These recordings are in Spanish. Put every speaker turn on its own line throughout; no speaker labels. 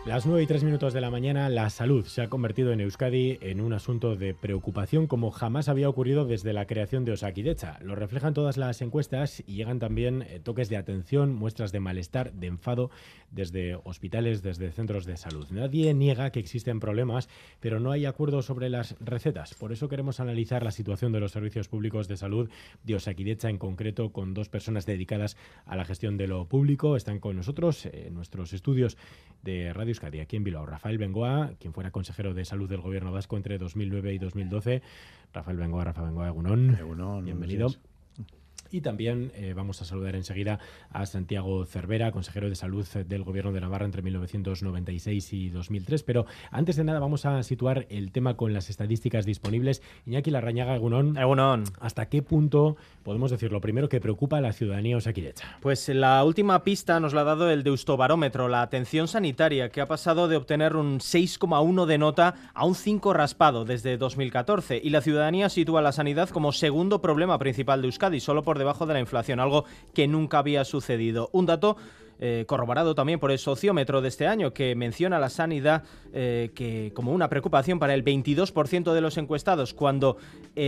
Las 9:03 de la mañana, la salud se ha convertido en Euskadi en un asunto de preocupación como jamás había ocurrido desde la creación de Osakidetza. Lo reflejan todas las encuestas y llegan también toques de atención, muestras de malestar, de enfado desde hospitales, desde centros de salud. Nadie niega que existen problemas, pero no hay acuerdo sobre las recetas. Por eso queremos analizar la situación de los servicios públicos de salud de Osakidetza en concreto, con dos personas dedicadas a la gestión de lo público. Están con nosotros en nuestros estudios de Radio Euskadi, aquí en Bilbao. Rafael Bengoa, quien fuera consejero de salud del gobierno vasco entre 2009 y 2012. Rafa Bengoa, Egunon. Bienvenido. Y también vamos a saludar enseguida a Santiago Cervera, consejero de salud del Gobierno de Navarra entre 1996 y 2003. Pero antes de nada vamos a situar el tema con las estadísticas disponibles. Iñaki Larrañaga, Egunon. ¿Hasta qué punto podemos decir lo primero que preocupa a la ciudadanía osakidetza?
Pues la última pista nos la ha dado el Deustobarómetro, la atención sanitaria, que ha pasado de obtener un 6,1 de nota a un 5 raspado desde 2014. Y la ciudadanía sitúa la sanidad como segundo problema principal de Euskadi, solo por debajo de la inflación, algo que nunca había sucedido. Un dato corroborado también por el sociómetro de este año, que menciona la sanidad que como una preocupación para el 22% de los encuestados, cuando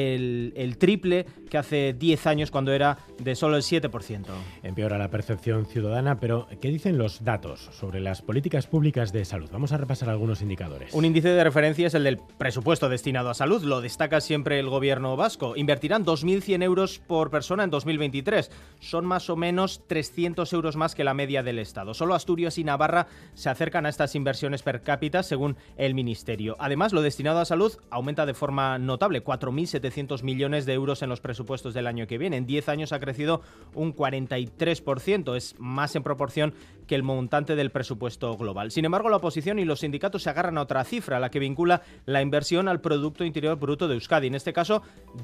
el triple que hace 10 años, cuando era de solo el 7%.
Empeora la percepción ciudadana, pero ¿qué dicen los datos sobre las políticas públicas de salud? Vamos a repasar algunos indicadores.
Un índice de referencia es el del presupuesto destinado a salud. Lo destaca siempre el gobierno vasco. Invertirán 2.100 euros por persona en 2023. Son más o menos 300 euros más que la media del Estado. Solo Asturias y Navarra se acercan a estas inversiones per cápita, según el Ministerio. Además, lo destinado a salud aumenta de forma notable, 4.700 millones de euros en los presupuestos del año que viene. En 10 años ha crecido un 43%, es más en proporción que el montante del presupuesto global. Sin embargo, la oposición y los sindicatos se agarran a otra cifra, la que vincula la inversión al Producto Interior Bruto de Euskadi. En este caso,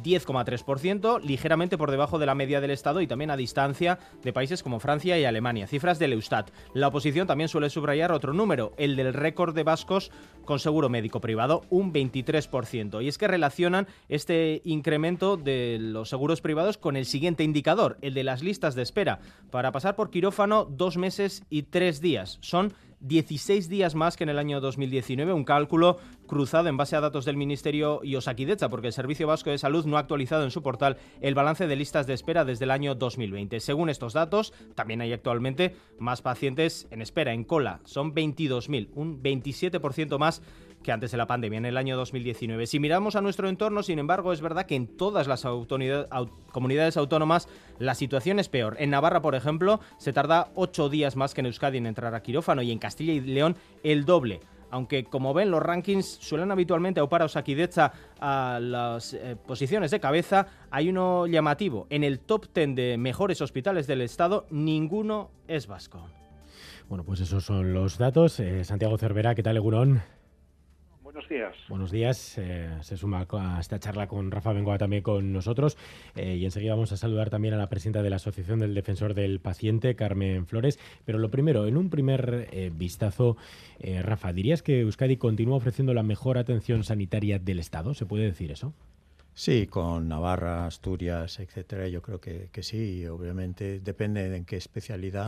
10,3%, ligeramente por debajo de la media del Estado y también a distancia de países como Francia y Alemania. Cifras del Eustat. La oposición también suele subrayar otro número, el del récord de vascos con seguro médico privado, un 23%. Y es que relacionan este incremento de los seguros privados con el siguiente indicador, el de las listas de espera. Para pasar por quirófano, 2 meses y 3 días. Son 16 días más que en el año 2019, un cálculo cruzado en base a datos del Ministerio y Osakidetza, porque el Servicio Vasco de Salud no ha actualizado en su portal el balance de listas de espera desde el año 2020. Según estos datos, también hay actualmente más pacientes en espera, en cola. Son 22.000, un 27% más que antes de la pandemia, en el año 2019. Si miramos a nuestro entorno, sin embargo, es verdad que en todas las comunidades autónomas la situación es peor. En Navarra, por ejemplo, se tarda 8 días más que en Euskadi en entrar a quirófano, y en Castilla y León el doble. Aunque, como ven, los rankings suelen habitualmente aupar a Osakidetza a las posiciones de cabeza, hay uno llamativo. En el top 10 de mejores hospitales del Estado, ninguno es vasco.
Bueno, pues esos son los datos. Santiago Cervera, ¿qué tal, Egunon?
Buenos días.
Buenos días. Se suma a esta charla con Rafa Bengoa también con nosotros. Y enseguida vamos a saludar también a la presidenta de la Asociación del Defensor del Paciente, Carmen Flores. Pero lo primero, en un primer vistazo, Rafa, ¿dirías que Euskadi continúa ofreciendo la mejor atención sanitaria del Estado? ¿Se puede decir eso?
Sí, con Navarra, Asturias, etcétera, yo creo que sí. Obviamente depende de en qué especialidad.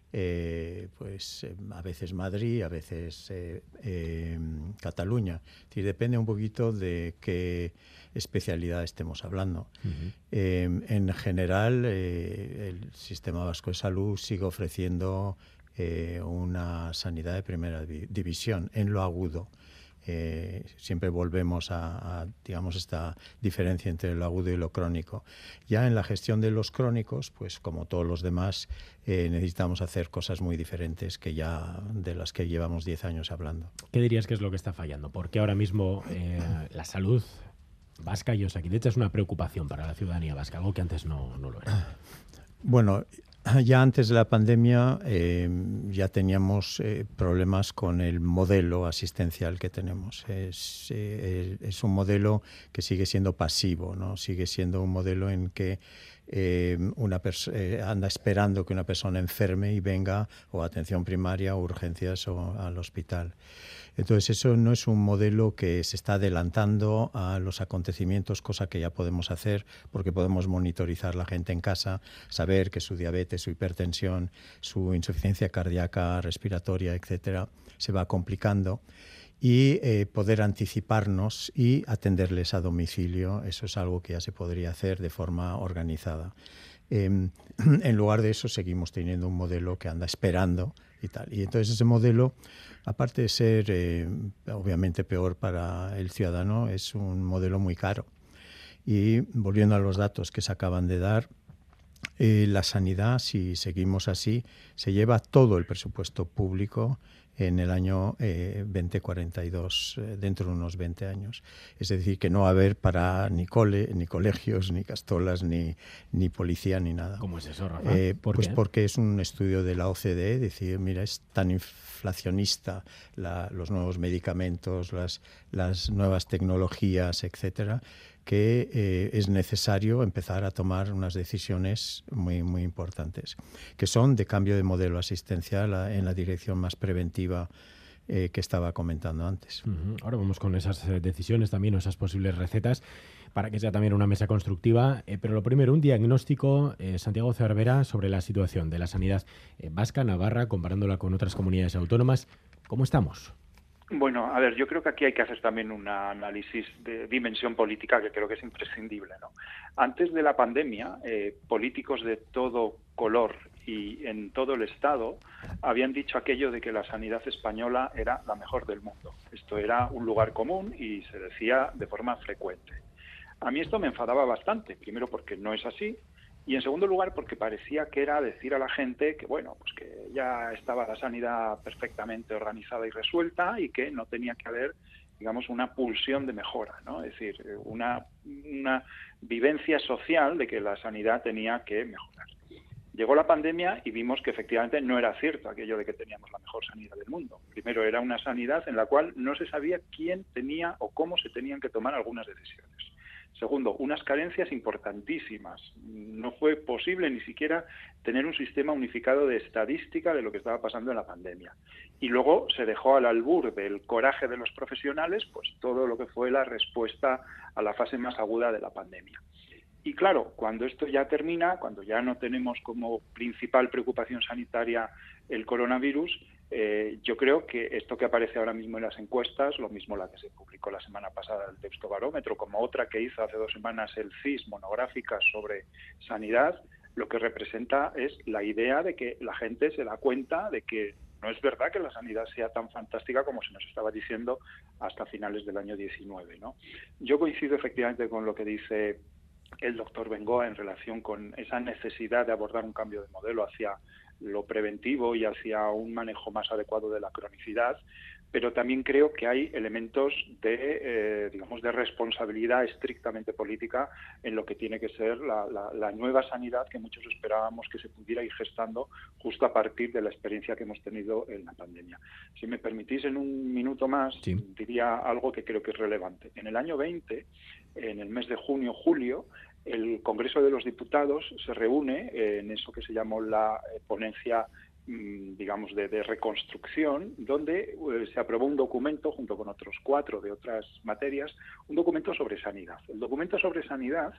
A veces Madrid, a veces Cataluña. Es decir, depende un poquito de qué especialidad estemos hablando. Uh-huh. En general, el Sistema Vasco de Salud sigue ofreciendo una sanidad de primera división en lo agudo. Siempre volvemos a digamos, esta diferencia entre lo agudo y lo crónico. Ya en la gestión de los crónicos, pues como todos los demás, necesitamos hacer cosas muy diferentes que ya de las que llevamos 10 años hablando.
¿Qué dirías que es lo que está fallando? Porque ahora mismo la salud vasca y Osakidetza es una preocupación para la ciudadanía vasca, algo que antes no lo era.
Bueno, ya antes de la pandemia ya teníamos problemas con el modelo asistencial que tenemos. Es un modelo que sigue siendo pasivo, ¿no? Sigue siendo un modelo en que anda esperando que una persona enferme y venga o a atención primaria o urgencias o al hospital. Entonces eso no es un modelo que se está adelantando a los acontecimientos, cosa que ya podemos hacer porque podemos monitorizar la gente en casa, saber que su diabetes, su hipertensión, su insuficiencia cardíaca, respiratoria, etcétera, se va complicando y poder anticiparnos y atenderles a domicilio. Eso es algo que ya se podría hacer de forma organizada. En lugar de eso seguimos teniendo un modelo que anda esperando y tal. Y entonces ese modelo, aparte de ser obviamente peor para el ciudadano, es un modelo muy caro. Y volviendo a los datos que se acaban de dar, la sanidad, si seguimos así, se lleva todo el presupuesto público en el año 2042, dentro de unos 20 años. Es decir, que no va a haber para ni colegios, ni castolas, ni policía, ni nada.
¿Cómo es eso, Rafa?
Pues porque es un estudio de la OCDE, decir, mira, es tan inflacionista los nuevos medicamentos, las nuevas tecnologías, etcétera, que es necesario empezar a tomar unas decisiones muy, muy importantes, que son de cambio de modelo asistencial en la dirección más preventiva que estaba comentando antes.
Ahora vamos con esas decisiones también, o esas posibles recetas, para que sea también una mesa constructiva. Pero lo primero, un diagnóstico, Santiago Cervera, sobre la situación de la sanidad vasca, Navarra, comparándola con otras comunidades autónomas. ¿Cómo estamos?
Bueno, a ver, yo creo que aquí hay que hacer también un análisis de dimensión política que creo que es imprescindible, ¿no? Antes de la pandemia, políticos de todo color y en todo el Estado habían dicho aquello de que la sanidad española era la mejor del mundo. Esto era un lugar común y se decía de forma frecuente. A mí esto me enfadaba bastante, primero porque no es así, y en segundo lugar porque parecía que era decir a la gente que, bueno, pues que ya estaba la sanidad perfectamente organizada y resuelta y que no tenía que haber, digamos, una pulsión de mejora, ¿no? Es decir, una vivencia social de que la sanidad tenía que mejorar. Llegó la pandemia y vimos que efectivamente no era cierto aquello de que teníamos la mejor sanidad del mundo. Primero, era una sanidad en la cual no se sabía quién tenía o cómo se tenían que tomar algunas decisiones. Segundo, unas carencias importantísimas. No fue posible ni siquiera tener un sistema unificado de estadística de lo que estaba pasando en la pandemia. Y luego se dejó al albur del coraje de los profesionales pues todo lo que fue la respuesta a la fase más aguda de la pandemia. Y claro, cuando esto ya termina, cuando ya no tenemos como principal preocupación sanitaria el coronavirus, yo creo que esto que aparece ahora mismo en las encuestas, lo mismo la que se publicó la semana pasada el Deustobarómetro, como otra que hizo hace 2 semanas el CIS, monográfica sobre sanidad, lo que representa es la idea de que la gente se da cuenta de que no es verdad que la sanidad sea tan fantástica como se nos estaba diciendo hasta finales del año 19, ¿no? Yo coincido efectivamente con lo que dice el doctor Bengoa en relación con esa necesidad de abordar un cambio de modelo hacia lo preventivo y hacia un manejo más adecuado de la cronicidad, pero también creo que hay elementos de, digamos, de responsabilidad estrictamente política en lo que tiene que ser la nueva sanidad que muchos esperábamos que se pudiera ir gestando justo a partir de la experiencia que hemos tenido en la pandemia. Si me permitís, en un minuto más, sí, diría algo que creo que es relevante. En el año 20, en el mes de junio, julio, el Congreso de los Diputados se reúne en eso que se llamó la ponencia, digamos, de reconstrucción, donde se aprobó un documento, junto con otros 4 de otras materias, un documento sobre sanidad. El documento sobre sanidad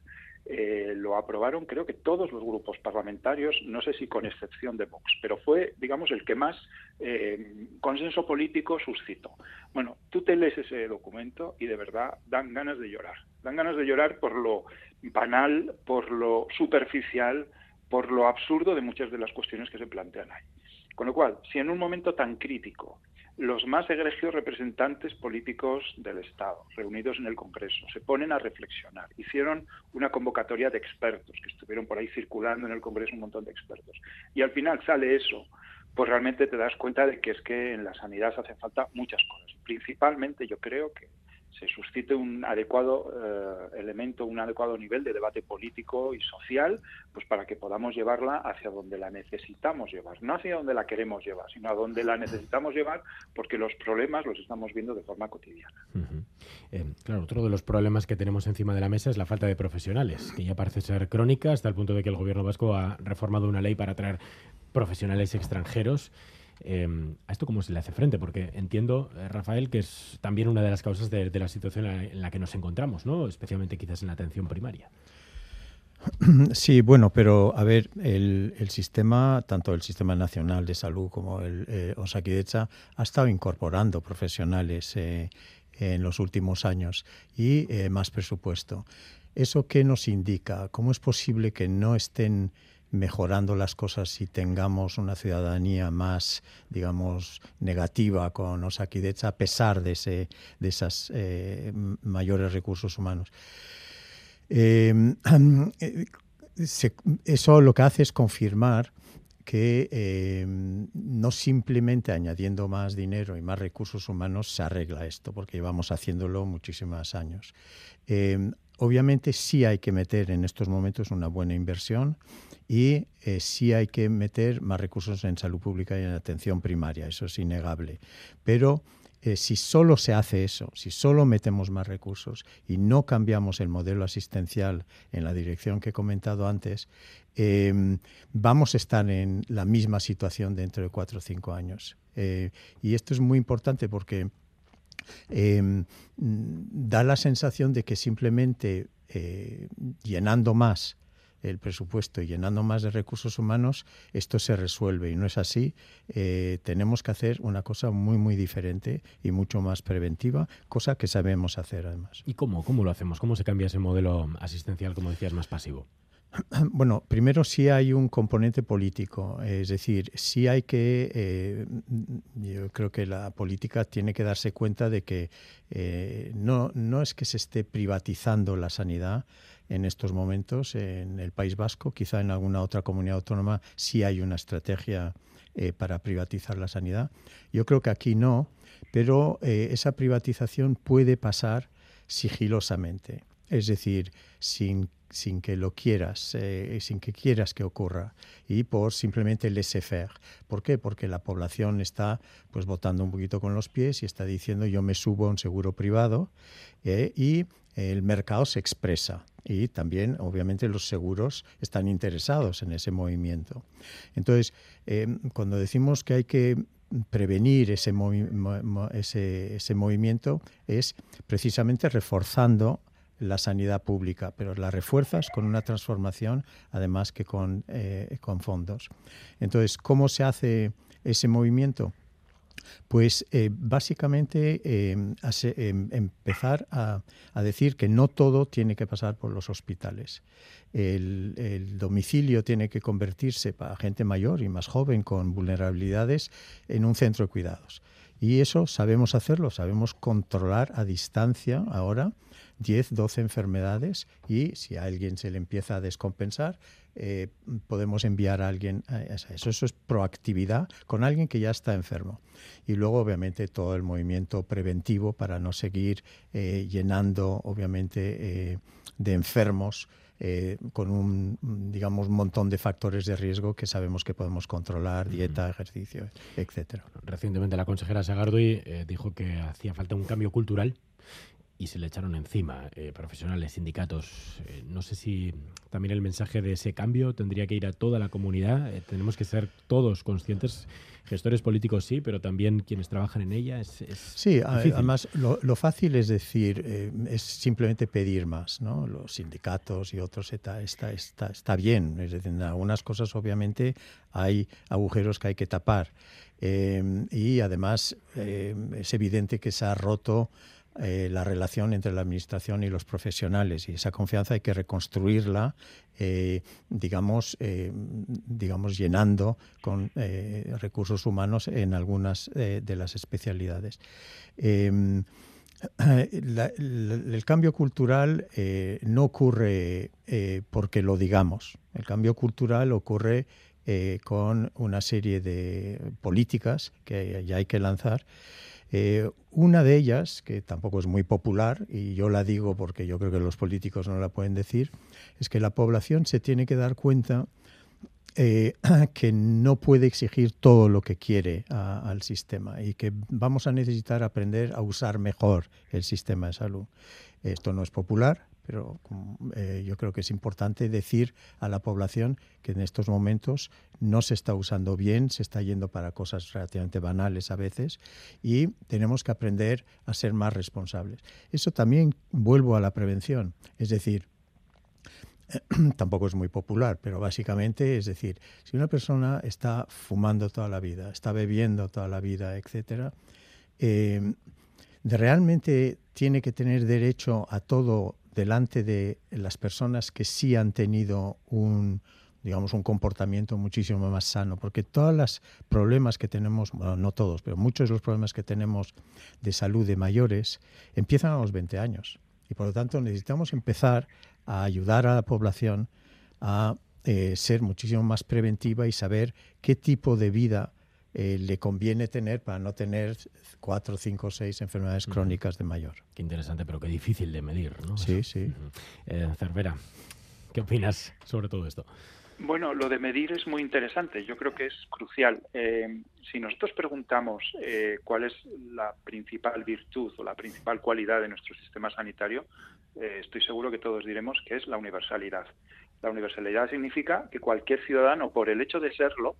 lo aprobaron, creo que todos los grupos parlamentarios, no sé si con excepción de Vox, pero fue, digamos, el que más consenso político suscitó. Bueno, tú te lees ese documento y de verdad dan ganas de llorar. Dan ganas de llorar por lo banal, por lo superficial, por lo absurdo de muchas de las cuestiones que se plantean ahí. Con lo cual, si en un momento tan crítico los más egregios representantes políticos del Estado, reunidos en el Congreso, se ponen a reflexionar, hicieron una convocatoria de expertos, que estuvieron por ahí circulando en el Congreso un montón de expertos, y al final sale eso, pues realmente te das cuenta de que es que en la sanidad hace falta muchas cosas. Principalmente yo creo que se suscite un adecuado elemento, un adecuado nivel de debate político y social, pues para que podamos llevarla hacia donde la necesitamos llevar, no hacia donde la queremos llevar, sino a donde la necesitamos llevar, porque los problemas los estamos viendo de forma cotidiana.
Claro, otro de los problemas que tenemos encima de la mesa es la falta de profesionales, que ya parece ser crónica, hasta el punto de que el gobierno vasco ha reformado una ley para atraer profesionales extranjeros. ¿A esto cómo se le hace frente? Porque entiendo, Rafael, que es también una de las causas de la situación en la que nos encontramos, ¿no? Especialmente quizás en la atención primaria.
Sí, bueno, pero a ver, el sistema, tanto el Sistema Nacional de Salud como el Osakidetza, ha estado incorporando profesionales en los últimos años y más presupuesto. ¿Eso qué nos indica? ¿Cómo es posible que no estén mejorando las cosas si tengamos una ciudadanía más, digamos, negativa con Osakidetza a pesar de esos mayores recursos humanos? Eso lo que hace es confirmar que no simplemente añadiendo más dinero y más recursos humanos se arregla esto, porque llevamos haciéndolo muchísimos años. Obviamente sí hay que meter en estos momentos una buena inversión y sí hay que meter más recursos en salud pública y en atención primaria, eso es innegable. Pero si solo se hace eso, si solo metemos más recursos y no cambiamos el modelo asistencial en la dirección que he comentado antes, vamos a estar en la misma situación dentro de 4 o 5 años. Y esto es muy importante porque da la sensación de que simplemente llenando más el presupuesto y llenando más de recursos humanos, esto se resuelve y no es así. Tenemos que hacer una cosa muy, muy diferente y mucho más preventiva, cosa que sabemos hacer además.
¿Y cómo lo hacemos? ¿Cómo se cambia ese modelo asistencial, como decías, más pasivo?
Bueno, primero sí hay un componente político, es decir, sí hay que, yo creo que la política tiene que darse cuenta de que no es que se esté privatizando la sanidad en estos momentos en el País Vasco, quizá en alguna otra comunidad autónoma sí hay una estrategia para privatizar la sanidad. Yo creo que aquí no, pero esa privatización puede pasar sigilosamente, es decir, sin que lo quieras, sin que quieras que ocurra y por simplemente laissez-faire. ¿Por qué? Porque la población está pues votando un poquito con los pies y está diciendo yo me subo a un seguro privado y el mercado se expresa y también obviamente los seguros están interesados en ese movimiento. Entonces, cuando decimos que hay que prevenir ese movimiento es precisamente reforzando la sanidad pública, pero la refuerzas con una transformación, además que con fondos. Entonces, ¿cómo se hace ese movimiento? Pues básicamente empezar a decir que no todo tiene que pasar por los hospitales. El domicilio tiene que convertirse para gente mayor y más joven con vulnerabilidades en un centro de cuidados. Y eso sabemos hacerlo, sabemos controlar a distancia ahora 10, 12 enfermedades y si a alguien se le empieza a descompensar, podemos enviar a alguien a eso. Eso es proactividad con alguien que ya está enfermo. Y luego, obviamente, todo el movimiento preventivo para no seguir llenando, obviamente, de enfermos con un montón de factores de riesgo que sabemos que podemos controlar, dieta, ejercicio, etcétera.
Recientemente la consejera Sagardui dijo que hacía falta un cambio cultural y se le echaron encima profesionales, sindicatos. No sé si también el mensaje de ese cambio tendría que ir a toda la comunidad. Tenemos que ser todos conscientes, gestores políticos sí, pero también quienes trabajan en ella.
Sí, difícil. Además lo fácil es decir, es simplemente pedir más, ¿no? Los sindicatos y otros está bien. Es decir, en algunas cosas obviamente hay agujeros que hay que tapar. Y además es evidente que se ha roto la relación entre la administración y los profesionales y esa confianza hay que reconstruirla, llenando con recursos humanos en algunas de las especialidades. El cambio cultural no ocurre porque lo digamos. El cambio cultural ocurre con una serie de políticas que ya hay que lanzar. Una de ellas, que tampoco es muy popular, y yo la digo porque yo creo que los políticos no la pueden decir, es que la población se tiene que dar cuenta que no puede exigir todo lo que quiere al sistema y que vamos a necesitar aprender a usar mejor el sistema de salud. Esto no es popular, pero yo creo que es importante decir a la población que en estos momentos no se está usando bien, se está yendo para cosas relativamente banales a veces y tenemos que aprender a ser más responsables. Eso también vuelvo a la prevención, es decir, tampoco es muy popular, pero básicamente es decir, si una persona está fumando toda la vida, está bebiendo toda la vida, etcétera, realmente tiene que tener derecho a todo delante de las personas que sí han tenido un comportamiento muchísimo más sano, porque todos los problemas que tenemos, bueno, no todos, pero muchos de los problemas que tenemos de salud de mayores empiezan a los 20 años y por lo tanto necesitamos empezar a ayudar a la población a ser muchísimo más preventiva y saber qué tipo de vida le conviene tener para no tener 4, 5, 6 enfermedades crónicas de mayor.
Qué interesante, pero qué difícil de medir, ¿no?
Sí,
Eso.
sí.
Cervera, ¿qué opinas sobre todo esto?
Bueno, lo de medir es muy interesante. Yo creo que es crucial. Si nosotros preguntamos cuál es la principal virtud o la principal cualidad de nuestro sistema sanitario, estoy seguro que todos diremos que es la universalidad. La universalidad significa que cualquier ciudadano, por el hecho de serlo,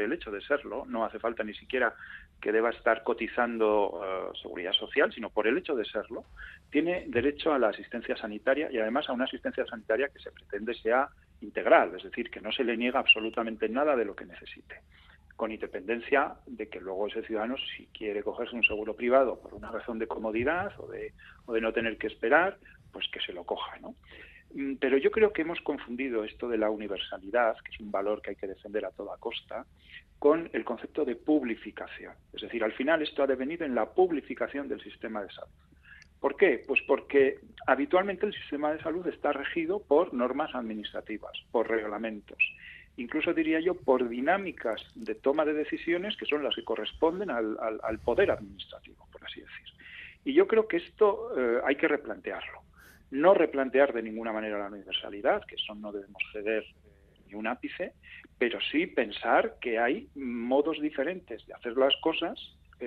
no hace falta ni siquiera que deba estar cotizando seguridad social, sino por el hecho de serlo, tiene derecho a la asistencia sanitaria y además a una asistencia sanitaria que se pretende sea integral, es decir, que no se le niega absolutamente nada de lo que necesite, con independencia de que luego ese ciudadano, si quiere cogerse un seguro privado por una razón de comodidad o de no tener que esperar, pues que se lo coja, ¿no? Pero yo creo que hemos confundido esto de la universalidad, que es un valor que hay que defender a toda costa, con el concepto de publificación. Es decir, al final esto ha devenido en la publificación del sistema de salud. ¿Por qué? Pues porque habitualmente el sistema de salud está regido por normas administrativas, por reglamentos, incluso diría yo por dinámicas de toma de decisiones que son las que corresponden al poder administrativo, por así decir. Y yo creo que esto hay que replantearlo. No replantear de ninguna manera la universalidad, que eso no debemos ceder ni un ápice, pero sí pensar que hay modos diferentes de hacer las cosas,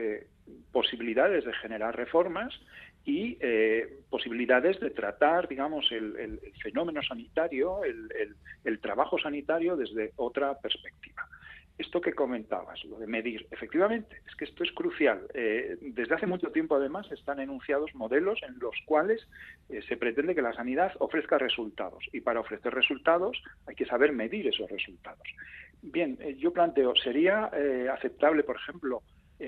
posibilidades de generar reformas y posibilidades de tratar, digamos, el fenómeno sanitario, el trabajo sanitario desde otra perspectiva. Esto que comentabas, lo de medir, efectivamente, es que esto es crucial. Desde hace mucho tiempo, además, están enunciados modelos en los cuales se pretende que la sanidad ofrezca resultados. Y para ofrecer resultados hay que saber medir esos resultados. Bien, yo planteo, ¿sería aceptable, por ejemplo,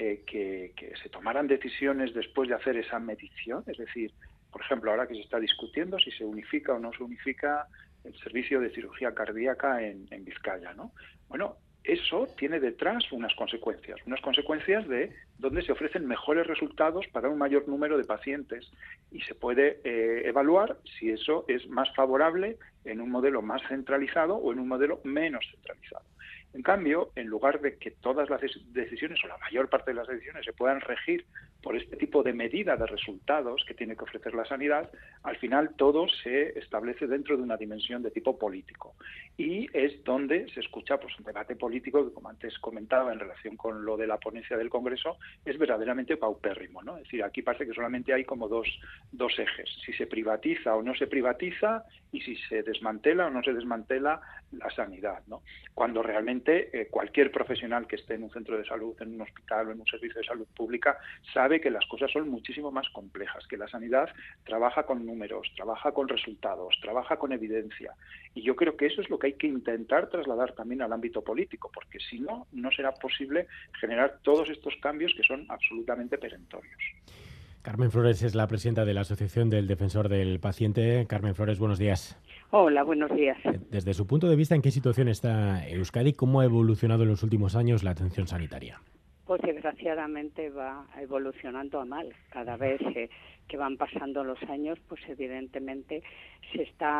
que se tomaran decisiones después de hacer esa medición? Es decir, por ejemplo, ahora que se está discutiendo si se unifica o no se unifica el servicio de cirugía cardíaca en Vizcaya, ¿no? Bueno, eso tiene detrás unas consecuencias de donde se ofrecen mejores resultados para un mayor número de pacientes y se puede evaluar si eso es más favorable en un modelo más centralizado o en un modelo menos centralizado. En cambio, en lugar de que todas las decisiones o la mayor parte de las decisiones se puedan regir por este tipo de medida de resultados que tiene que ofrecer la sanidad, al final todo se establece dentro de una dimensión de tipo político. Y es donde se escucha pues, un debate político que, como antes comentaba en relación con lo de la ponencia del Congreso, es verdaderamente paupérrimo, ¿no? Es decir, aquí parece que solamente hay como dos ejes, si se privatiza o no se privatiza y si se desmantela o no se desmantela la sanidad, ¿no? Cuando realmente cualquier profesional que esté en un centro de salud, en un hospital o en un servicio de salud pública sabe que las cosas son muchísimo más complejas, que la sanidad trabaja con números, trabaja con resultados, trabaja con evidencia. Y yo creo que eso es lo que hay que intentar trasladar también al ámbito político, porque si no, no será posible generar todos estos cambios que son absolutamente perentorios.
Carmen Flores es la presidenta de la Asociación del Defensor del Paciente. Carmen Flores, buenos días.
Hola, buenos días.
Desde su punto de vista, ¿en qué situación está Euskadi? ¿Cómo ha evolucionado en los últimos años la atención sanitaria?
Pues desgraciadamente va evolucionando a mal. Cada vez que van pasando los años, pues evidentemente se está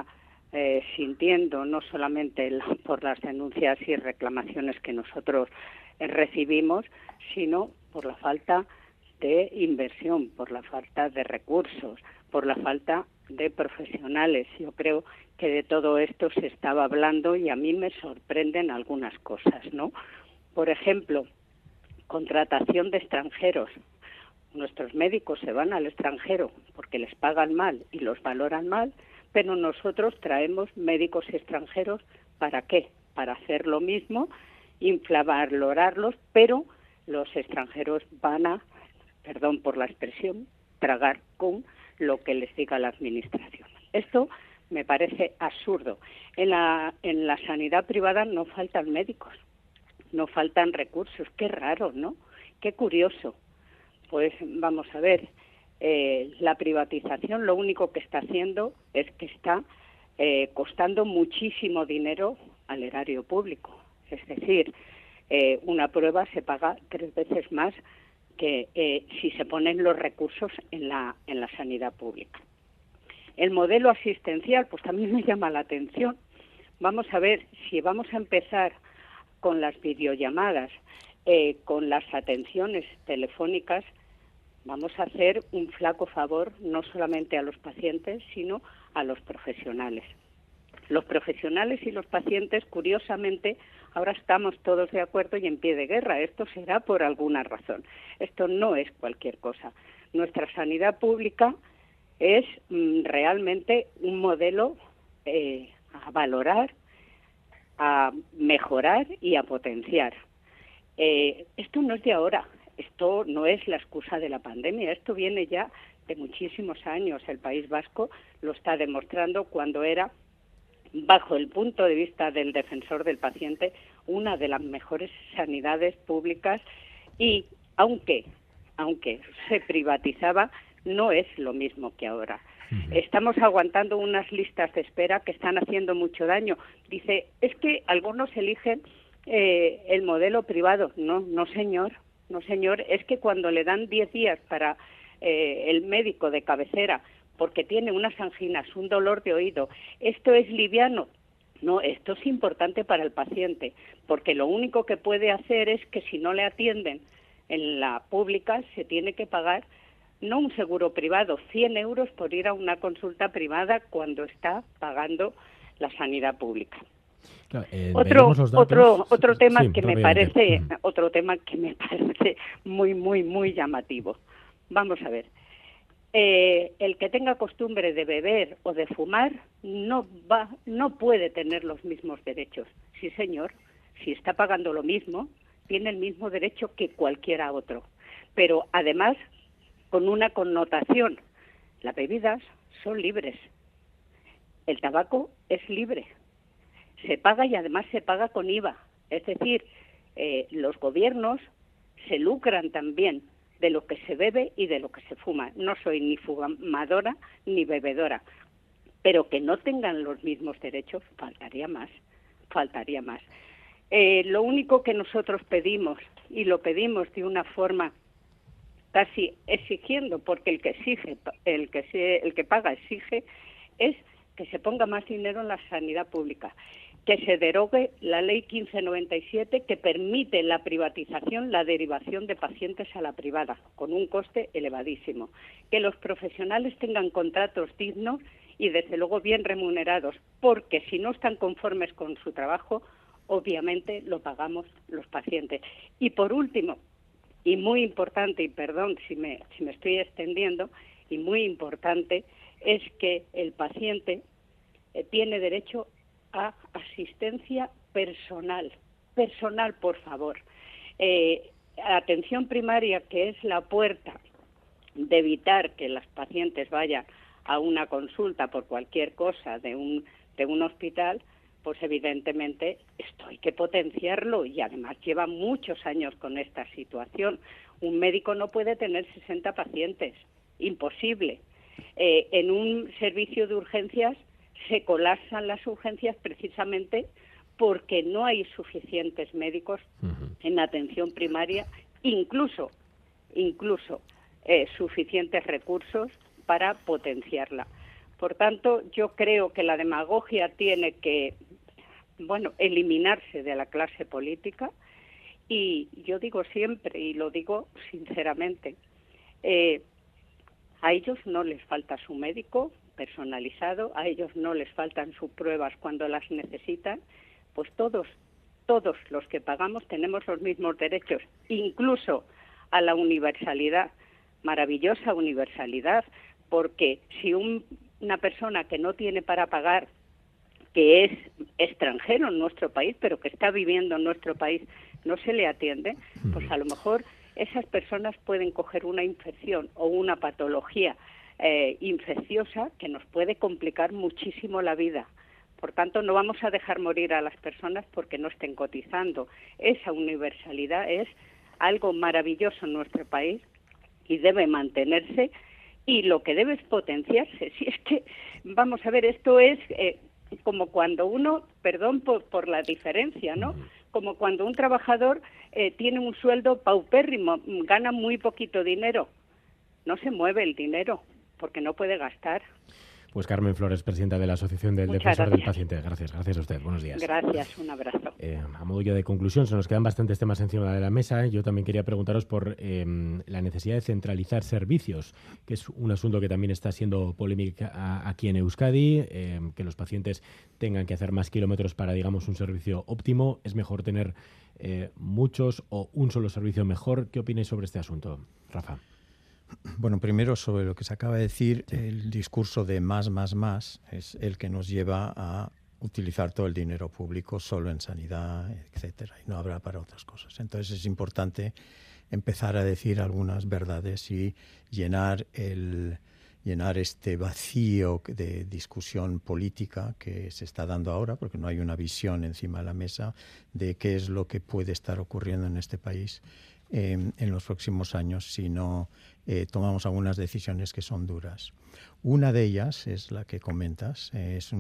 sintiendo, no solamente por las denuncias y reclamaciones que nosotros recibimos, sino por la falta de inversión, por la falta de recursos, por la falta de profesionales. Yo creo que de todo esto se estaba hablando y a mí me sorprenden algunas cosas, ¿no? Por ejemplo, contratación de extranjeros. Nuestros médicos se van al extranjero porque les pagan mal y los valoran mal, pero nosotros traemos médicos extranjeros, ¿para qué? Para hacer lo mismo, infravalorarlos, pero los extranjeros van a, perdón por la expresión, tragar con lo que les diga la administración. Esto me parece absurdo. En la sanidad privada no faltan médicos, no faltan recursos. Qué raro, ¿no? Qué curioso. Pues vamos a ver, la privatización lo único que está haciendo es que está costando muchísimo dinero al erario público. Es decir, una prueba se paga 3 veces más que si se ponen los recursos en la sanidad pública. El modelo asistencial, pues también me llama la atención. Vamos a ver, si vamos a empezar con las videollamadas, con las atenciones telefónicas, vamos a hacer un flaco favor no solamente a los pacientes, sino a los profesionales. Los profesionales y los pacientes, curiosamente, ahora estamos todos de acuerdo y en pie de guerra. Esto será por alguna razón. Esto no es cualquier cosa. Nuestra sanidad pública es realmente un modelo a valorar, a mejorar y a potenciar. Esto no es de ahora. Esto no es la excusa de la pandemia, esto viene ya de muchísimos años. El País Vasco lo está demostrando cuando era, bajo el punto de vista del defensor del paciente, una de las mejores sanidades públicas y aunque se privatizaba, no es lo mismo que ahora. Estamos aguantando unas listas de espera que están haciendo mucho daño. Dice, es que algunos eligen el modelo privado. No, señor. No, señor, es que cuando le dan 10 días para el médico de cabecera porque tiene unas anginas, un dolor de oído, ¿esto es liviano? No, esto es importante para el paciente, porque lo único que puede hacer es que si no le atienden en la pública se tiene que pagar, no un seguro privado, 100 euros por ir a una consulta privada cuando está pagando la sanidad pública.
Claro,
otro tema
sí,
que me parece muy llamativo. Vamos a ver, el que tenga costumbre de beber o de fumar no puede tener los mismos derechos. Sí, señor, si está pagando lo mismo, tiene el mismo derecho que cualquiera otro. Pero además, con una connotación, las bebidas son libres, el tabaco es libre. Se paga y además se paga con IVA. Es decir, los gobiernos se lucran también de lo que se bebe y de lo que se fuma. No soy ni fumadora ni bebedora, pero que no tengan los mismos derechos, faltaría más. Lo único que nosotros pedimos, y lo pedimos de una forma casi exigiendo, porque el que paga exige, es que se ponga más dinero en la sanidad pública, que se derogue la ley 1597 que permite la privatización, la derivación de pacientes a la privada, con un coste elevadísimo, que los profesionales tengan contratos dignos y desde luego bien remunerados, porque si no están conformes con su trabajo, obviamente lo pagamos los pacientes. Y por último, y muy importante, y perdón si me estoy extendiendo, y muy importante, es que el paciente tiene derecho a asistencia personal, por favor. Atención primaria, que es la puerta de evitar que los pacientes vayan a una consulta por cualquier cosa de un hospital, pues evidentemente esto hay que potenciarlo y además lleva muchos años con esta situación. Un médico no puede tener 60 pacientes, imposible. En un servicio de urgencias se colapsan las urgencias precisamente porque no hay suficientes médicos en atención primaria, incluso suficientes recursos para potenciarla. Por tanto, yo creo que la demagogia tiene que, eliminarse de la clase política. Y yo digo siempre, y lo digo sinceramente, a ellos no les falta su médico personalizado, a ellos no les faltan sus pruebas cuando las necesitan, pues todos los que pagamos tenemos los mismos derechos, incluso a la universalidad, maravillosa universalidad, porque si una persona que no tiene para pagar, que es extranjero en nuestro país, pero que está viviendo en nuestro país, no se le atiende, pues a lo mejor esas personas pueden coger una infección o una patología infecciosa que nos puede complicar muchísimo la vida. Por tanto, no vamos a dejar morir a las personas porque no estén cotizando. Esa universalidad es algo maravilloso en nuestro país y debe mantenerse, y lo que debe es potenciarse. Si es que, vamos a ver, esto es como cuando uno, perdón por la diferencia, ¿no? Como cuando un trabajador tiene un sueldo paupérrimo, gana muy poquito dinero, no se mueve el dinero porque no puede gastar.
Pues Carmen Flores, presidenta de la Asociación del Defensor del Paciente. Gracias a usted. Buenos días.
Gracias, un abrazo.
A modo ya de conclusión, se nos quedan bastantes temas encima de la mesa. Yo también quería preguntaros por la necesidad de centralizar servicios, que es un asunto que también está siendo polémica aquí en Euskadi, que los pacientes tengan que hacer más kilómetros para, digamos, un servicio óptimo. ¿Es mejor tener muchos o un solo servicio mejor? ¿Qué opináis sobre este asunto, Rafa?
Bueno, primero sobre lo que se acaba de decir, el discurso de más es el que nos lleva a utilizar todo el dinero público solo en sanidad, etcétera, y no habrá para otras cosas. Entonces es importante empezar a decir algunas verdades y llenar este vacío de discusión política que se está dando ahora, porque no hay una visión encima de la mesa de qué es lo que puede estar ocurriendo en este país en los próximos años si no tomamos algunas decisiones que son duras. Una de ellas es la que comentas.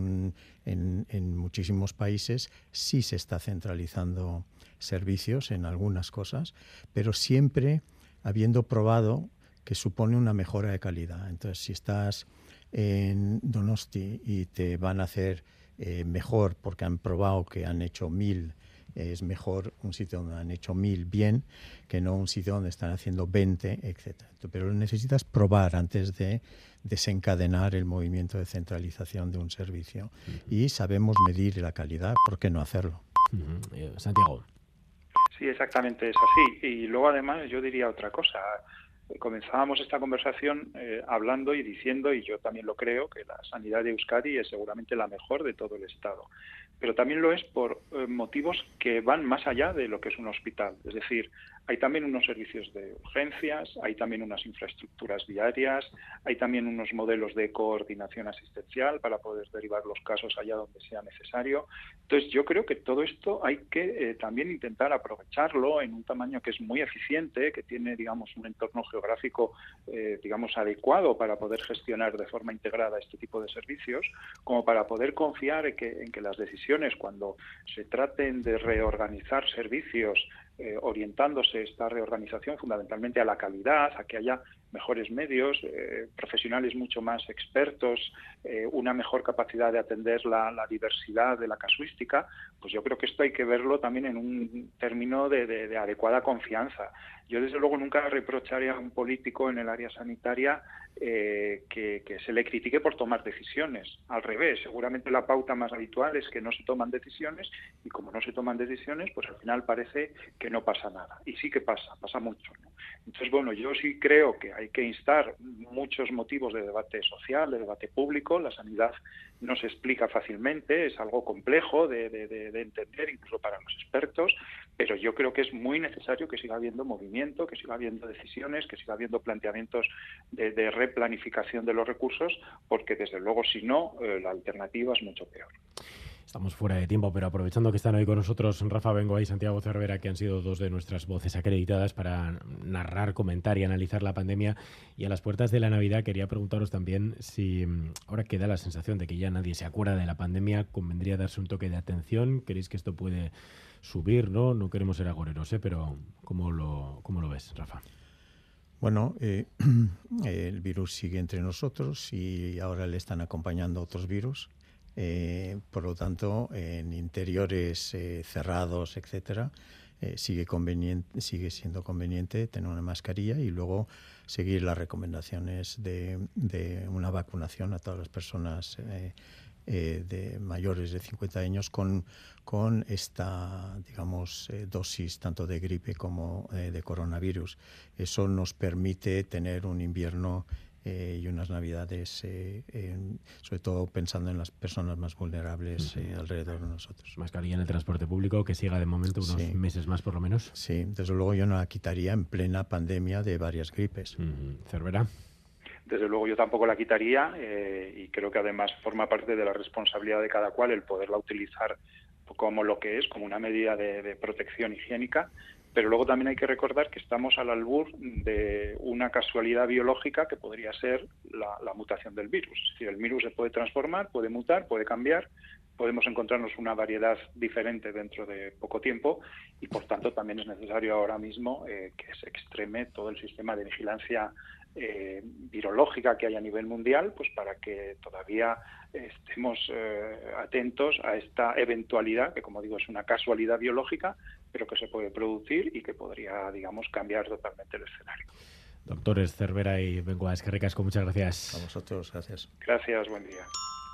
En muchísimos países sí se está centralizando servicios en algunas cosas, pero siempre habiendo probado que supone una mejora de calidad. Entonces, si estás en Donosti y te van a hacer mejor porque han probado que han hecho 1000, es mejor un sitio donde han hecho 1000 bien que no un sitio donde están haciendo 20, etc. Pero necesitas probar antes de desencadenar el movimiento de centralización de un servicio. Y sabemos medir la calidad, ¿por qué no hacerlo?
Santiago.
Sí, exactamente es así. Y luego además yo diría otra cosa. Comenzábamos esta conversación hablando y diciendo, y yo también lo creo, que la sanidad de Euskadi es seguramente la mejor de todo el Estado. Pero también lo es por motivos que van más allá de lo que es un hospital. Es decir, hay también unos servicios de urgencias, hay también unas infraestructuras diarias, hay también unos modelos de coordinación asistencial para poder derivar los casos allá donde sea necesario. Entonces, yo creo que todo esto hay que también intentar aprovecharlo en un tamaño que es muy eficiente, que tiene, digamos, un entorno geográfico, digamos, adecuado para poder gestionar de forma integrada este tipo de servicios, como para poder confiar en que las decisiones, cuando se traten de reorganizar servicios, orientándose esta reorganización fundamentalmente a la calidad, a que haya mejores medios, profesionales mucho más expertos, una mejor capacidad de atender la diversidad de la casuística, pues yo creo que esto hay que verlo también en un término de adecuada confianza. Yo desde luego nunca reprocharía a un político en el área sanitaria que se le critique por tomar decisiones. Al revés, seguramente la pauta más habitual es que no se toman decisiones, y como no se toman decisiones, pues al final parece que no pasa nada. Y sí que pasa mucho, ¿no? Entonces, bueno, yo sí creo que hay que instar muchos motivos de debate social, de debate público. La sanidad no se explica fácilmente, es algo complejo de entender, incluso para los expertos, pero yo creo que es muy necesario que siga habiendo movimiento, que siga habiendo decisiones, que siga habiendo planteamientos de replanificación de los recursos, porque desde luego, si no, la alternativa es mucho peor.
Estamos fuera de tiempo, pero aprovechando que están hoy con nosotros Rafa Bengoa y Santiago Cervera, que han sido dos de nuestras voces acreditadas para narrar, comentar y analizar la pandemia, y a las puertas de la Navidad, quería preguntaros también si, ahora que da la sensación de que ya nadie se acuerda de la pandemia, convendría darse un toque de atención. ¿Creéis que esto puede subir, no? No queremos ser agoreros, pero ¿cómo lo ves, Rafa?
Bueno, el virus sigue entre nosotros y ahora le están acompañando otros virus. Por lo tanto, en interiores cerrados, etcétera, sigue siendo conveniente tener una mascarilla y luego seguir las recomendaciones de una vacunación a todas las personas de mayores de 50 años con esta, digamos, dosis tanto de gripe como de coronavirus. Eso nos permite tener un invierno y unas navidades, sobre todo pensando en las personas más vulnerables alrededor de nosotros.
Mascarilla en el transporte público, que siga de momento unos meses más por lo menos.
Sí, desde luego yo no la quitaría en plena pandemia de varias gripes.
Cervera.
Desde luego yo tampoco la quitaría y creo que además forma parte de la responsabilidad de cada cual el poderla utilizar como lo que es, como una medida de protección higiénica, pero luego también hay que recordar que estamos al albur de una casualidad biológica que podría ser la mutación del virus. Es decir, el virus se puede transformar, puede mutar, puede cambiar, podemos encontrarnos una variedad diferente dentro de poco tiempo y por tanto también es necesario ahora mismo que se extreme todo el sistema de vigilancia virológica que hay a nivel mundial, pues para que todavía estemos atentos a esta eventualidad, que como digo es una casualidad biológica, pero que se puede producir y que podría, digamos, cambiar totalmente el escenario.
Doctores Cervera y Bengoa, eskerrik asko, muchas gracias.
A vosotros, gracias.
Gracias, buen día.